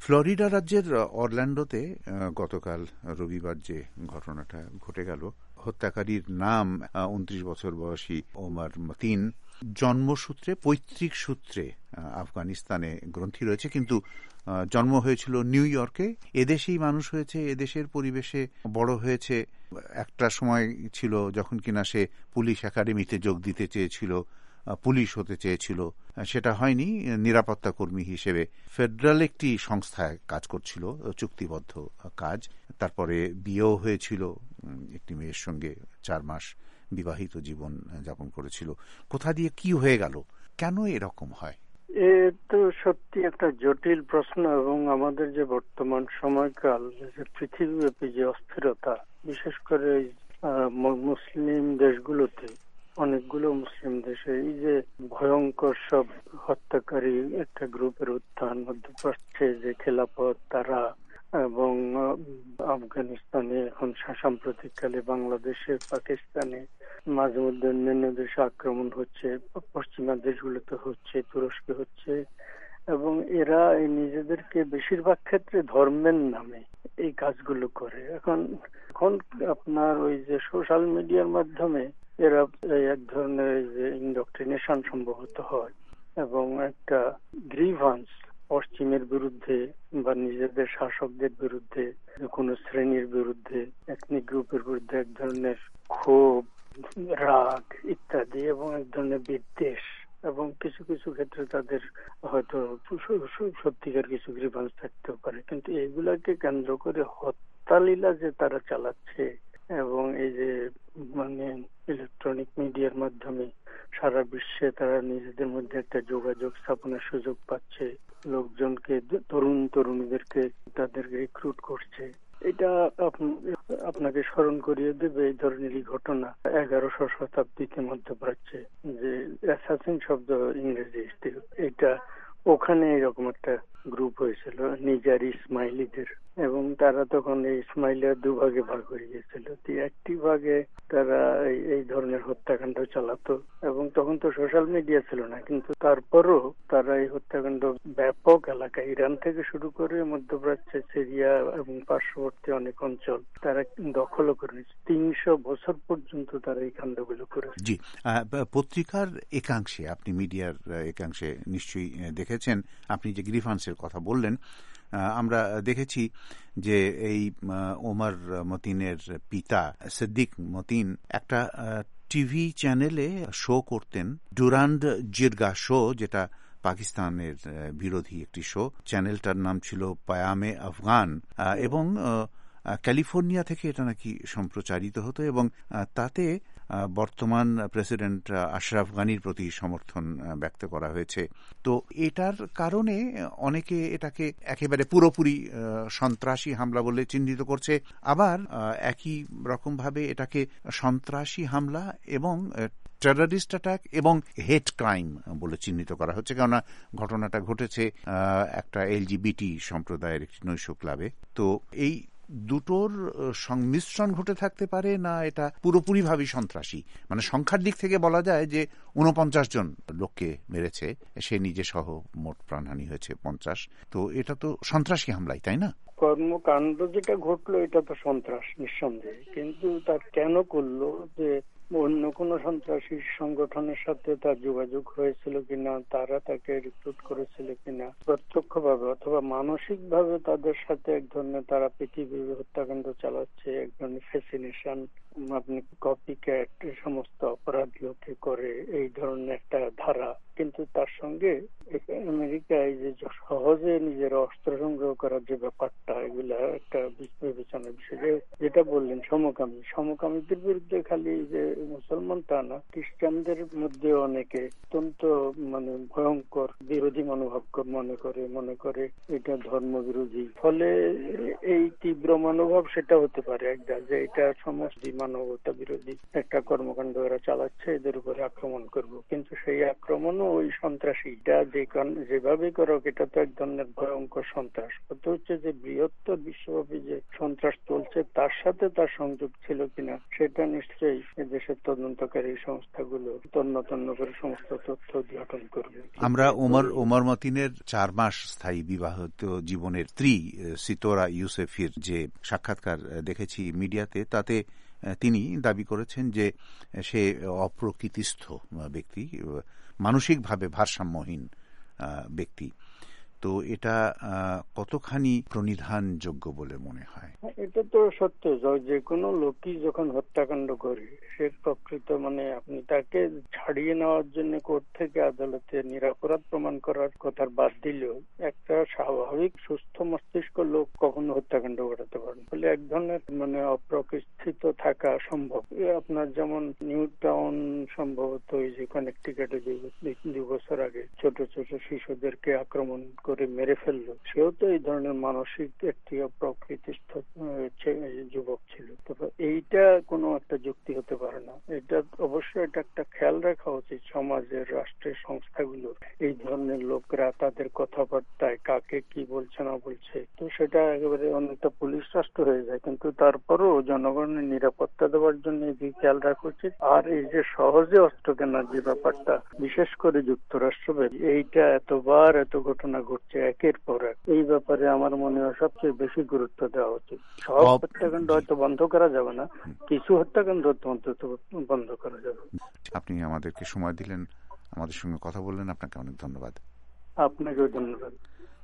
Florida রাজ্যের অরল্যান্ডোতে গতকাল রবিবার যে ঘটনাটা ঘটে গেল, হত্যাকারীর নাম 29 বছর বয়সী ওমর মতিন। জন্মসূত্রে, পৈতৃক সূত্রে আফগানিস্তানে গ্রন্থি রয়েছে, কিন্তু জন্ম হয়েছিল নিউ ইয়র্কে। এদেশেই মানুষ হয়েছে, এদেশের পরিবেশে বড় হয়েছে। একটা সময় ছিল যখন কিনা সে পুলিশ একাডেমিতে যোগ দিতে চেয়েছিল, পুলিশ হতে চেয়েছিল, সেটা হয়নি। নিরাপত্তা কর্মী হিসেবে ফেডারেল একটি সংস্থায় কাজ করছিল, চুক্তিবদ্ধ কাজ। তারপরে বিয়েও হয়েছিল, একটি মেয়ের সঙ্গে 4 মাস বিবাহিত জীবন যাপন করেছিল। কোথা দিয়ে কি হয়ে গেল, কেন এরকম হয়? এ তো সত্যি একটা জটিল প্রশ্ন। এবং আমাদের যে বর্তমান সময়কাল, যে পৃথিবীব্যাপী যে অস্থিরতা, বিশেষ করে মুসলিম দেশগুলোতে, অনেকগুলো মুসলিম দেশে এই যে ভয়ঙ্কর সব হত্যাকারী একটা গ্রুপের উত্থান, মধ্যপ্রাচ্যে যে খেলাফত তারা, এবং আফগানিস্তানে, এখন সাম্প্রতিককালে বাংলাদেশে, পাকিস্তানে, মাঝে মধ্যে অন্যান্য দেশে আক্রমণ হচ্ছে, পশ্চিমা দেশগুলোতে হচ্ছে, তুরস্কে হচ্ছে। এবং এরা এই নিজেদেরকে বেশিরভাগ ক্ষেত্রে ধর্মের নামে এই কাজগুলো করে। এখন আপনার ওই যে সোশ্যাল মিডিয়ার মাধ্যমে এরা এক ধরনের যে ইন্ডক্ট্রিনেশন সম্ভবত হয়, এবং একটা গ্রিভান্স পশ্চিমের বিরুদ্ধে বা নিজেদের শাসকদের বিরুদ্ধে, কোন শ্রেণীর বিরুদ্ধে, এথনিক গ্রুপের বিরুদ্ধে এক ধরনের ক্ষোভ, রাগ ইত্যাদি, এবং এক ধরনের বিদ্বেষ, এবং কিছু কিছু ক্ষেত্রে তাদের হয়তো সত্যিকার কিছু গ্রিভান্স থাকতেও পারে। কিন্তু এগুলাকে কেন্দ্র করে হত্যালীলা যে তারা চালাচ্ছে, এবং এই যে মানে ইলেকট্রনিক মিডিয়ার মাধ্যমে সারা বিশ্বে তারা নিজেদের মধ্যে একটা যোগাযোগ স্থাপনের সুযোগ পাচ্ছে, লোকজনকে, তরুণ তরুণীদেরকে তাদের রিক্রুট করছে। এটা আপনাকে স্মরণ করিয়ে দেবে এই ধরনেরই ঘটনা 1100 শতাব্দীতে মধ্যপ্রাচ্যে যে অ্যাসাসিন শব্দ ইংরেজি, এটা ওখানে এরকম একটা গ্রুপ হয়েছিল, নিজার ইসমাইলিদের। এবং তারা তখন এই ইসমাইলের দুভাগে ভাগ হয়ে গিয়েছিল। একটি ভাগে তারা এই ধরনের হত্যাকাণ্ড চালাতো, এবং তখন তো সোশ্যাল মিডিয়া ছিল না, কিন্তু তারপরও তারা এই হত্যাকাণ্ড ব্যাপক এলাকা, ইরান থেকে শুরু করে মধ্যপ্রাচ্যে, সিরিয়া এবং পার্শ্ববর্তী অনেক অঞ্চল তারা দখলও করে নিয়েছে। 300 বছর পর্যন্ত তারা এই কাণ্ডগুলো করেছে। জি, পত্রিকার একাংশে, আপনি মিডিয়ার একাংশে নিশ্চয়ই দেখেছেন, আপনি যে গ্রিভান্সের কথা বললেন, আমরা দেখেছি যে এই ওমর মতিনের পিতা সিদ্দিক মতিন একটা টিভি চ্যানেলে শো করতেন, ডুরান্ড জিরগা শো, যেটা পাকিস্তানের বিরোধী একটি শো। চ্যানেলটার নাম ছিল পায়ামে আফগান, এবং ক্যালিফোর্নিয়া থেকে এটা নাকি সম্প্রচারিত হতো, এবং তাতে বর্তমান প্রেসিডেন্ট আশরাফ গানির প্রতি সমর্থন ব্যক্ত করা হয়েছে। তো এটার কারণে অনেকে এটাকে একেবারে পুরোপুরি সন্ত্রাসী হামলা বলে চিহ্নিত করছে, আবার একই রকম ভাবে এটাকে সন্ত্রাসী হামলা এবং টেররিস্ট অ্যাটাক এবং হেট ক্রাইম বলে চিহ্নিত করা হচ্ছে, কেননা ঘটনাটা ঘটেছে একটা এলজিবিটি সম্প্রদায়ের একটি নৈশ ক্লাবে। তো এই দুটোর সংমিশ্রণ ঘটে থাকতে পারে, না এটা পুরোপুরি ভাবে সন্ত্রাসী? মানে সংখ্যার দিক থেকে বলা যায় যে 49 জন লোককে মেরেছে, সে নিজে সহ মোট প্রাণহানি হয়েছে 50। তো এটা তো সন্ত্রাসী হামলাই, তাই না? কর্মকাণ্ড যেটা ঘটলো এটা তো সন্ত্রাস নিঃসন্দেহে, কিন্তু তার কেন করলো, যে অন্য কোন সন্ত্রাসী সংগঠনের সাথে তার যোগাযোগ হয়েছিল কিনা, তারা তাকে রিক্রুট করেছিল কিনা, প্রত্যক্ষভাবে অথবা মানসিক ভাবে তাদের সাথে এক ধরনের, তারা পৃথিবীর হত্যাকাণ্ড চালাচ্ছে, এক ধরনের ফ্যাসিনেশন, আপনি কপি ক্যাট সমস্ত অপরাধ লোকে করে, এই ধরনের একটা ধারা। কিন্তু তার সঙ্গে আমেরিকায় যে সহজে নিজের অস্ত্র সংগ্রহ করার যে ব্যাপারটা, এগুলা একটা বিবেচনার বিষয়। যেটা বললেন সমকামীদের বিরুদ্ধে খালি যে মুসলমান তা না, খ্রিস্টানদের মধ্যে অনেকে অত্যন্ত মানে ভয়ঙ্কর বিরোধী মনোভাব মনে করে এটা ধর্ম বিরোধী। ফলে এই তীব্র মনোভাব সেটা হতে পারে একটা, যে এটা সমষ্টি মানবতা বিরোধী একটা কর্মকাণ্ড এরা চালাচ্ছে, এদের উপরে আক্রমণ করব। কিন্তু সেই আক্রমণও ওই সন্ত্রাসীটা যেভাবে করুক, এটা তো এক ধরনের ভয়ঙ্কর সন্ত্রাস। কথা হচ্ছে যে বৃহত্তর বিশ্বব্যাপী যে সন্ত্রাস চলছে তার সাথে তার সংযোগ ছিল কিনা, সেটা নিশ্চয়ই এদের দেশের তদন্তকারী সংস্থাগুলো তন্ন করে সমস্ত তথ্য উদ্ঘাটন করবে। আমরা ওমর মতিনের 4 মাস স্থায়ী বিবাহিত জীবনের স্ত্রী সিতোরা ইউসেফির যে সাক্ষাৎকার দেখেছি মিডিয়াতে, তাতে তিনি দাবি করেছেন যে সে অপ্রকৃতিস্থ ব্যক্তি, মানসিকভাবে ভারসাম্যহীন ব্যক্তি। তো এটা কতখানি প্রণিধানযোগ্য বলে মনে হয়? এটা তো সত্য, যে কোনো লোকই যখন হত্যাকাণ্ড করে সে প্রকৃত আপনি তাকে ছাড়িয়ে নেওয়ার জন্য কোর্ট থেকে আদালতে নিরপরাধ প্রমাণ করার কথা বাদ দিলেও একটা স্বাভাবিক সুস্থ মস্তিষ্ক লোক কখনো হত্যাকাণ্ড ঘটাতে পারে না। ফলে এক ধরনের অপ্রতিষ্ঠিত থাকা সম্ভব। আপনার যেমন নিউ টাউন সম্ভবত ওই যে কানেকটিকাটে 2 বছর আগে ছোট ছোট শিশুদেরকে আক্রমণ করে মেরে ফেললো, সেও তো এই ধরনের মানসিক একটি অপ্রকৃতিস্থ যুবক ছিল। তবে এইটা কোনো একটা যুক্তি হতে পারে না। এটা অবশ্যই এটা একটা খেয়াল রাখা উচিত সমাজের, রাষ্ট্রের সংস্থাগুলো এই ধরনের লোকরা তাদের কথাবার্তায় কাকে কি বলছে না বলছে, তো সেটা একেবারে অনেকটা পুলিশ রাষ্ট্র হয়ে যায়। কিন্তু তারপরও জনগণের নিরাপত্তা দেওয়ার জন্য এই খেয়াল রাখা উচিত। আর এই যে সহজে অস্ত্র কেনার যে ব্যাপারটা, বিশেষ করে যুক্তরাষ্ট্র, এইটা এতবার এত ঘটনা ঘটছে একের পর এক, এই ব্যাপারে আমার মনে হয় সবচেয়ে বেশি গুরুত্ব দেওয়া উচিত। সব হত্যাকাণ্ড হয়তো বন্ধ করা যাবে না, কিছু হত্যাকাণ্ড অন্তত বন্ধ করা যাবে। আপনি আমাদেরকে সময় দিলেন, আমাদের সঙ্গে কথা বললেন, আপনাকে অনেক ধন্যবাদ। আপনাকেও ধন্যবাদ।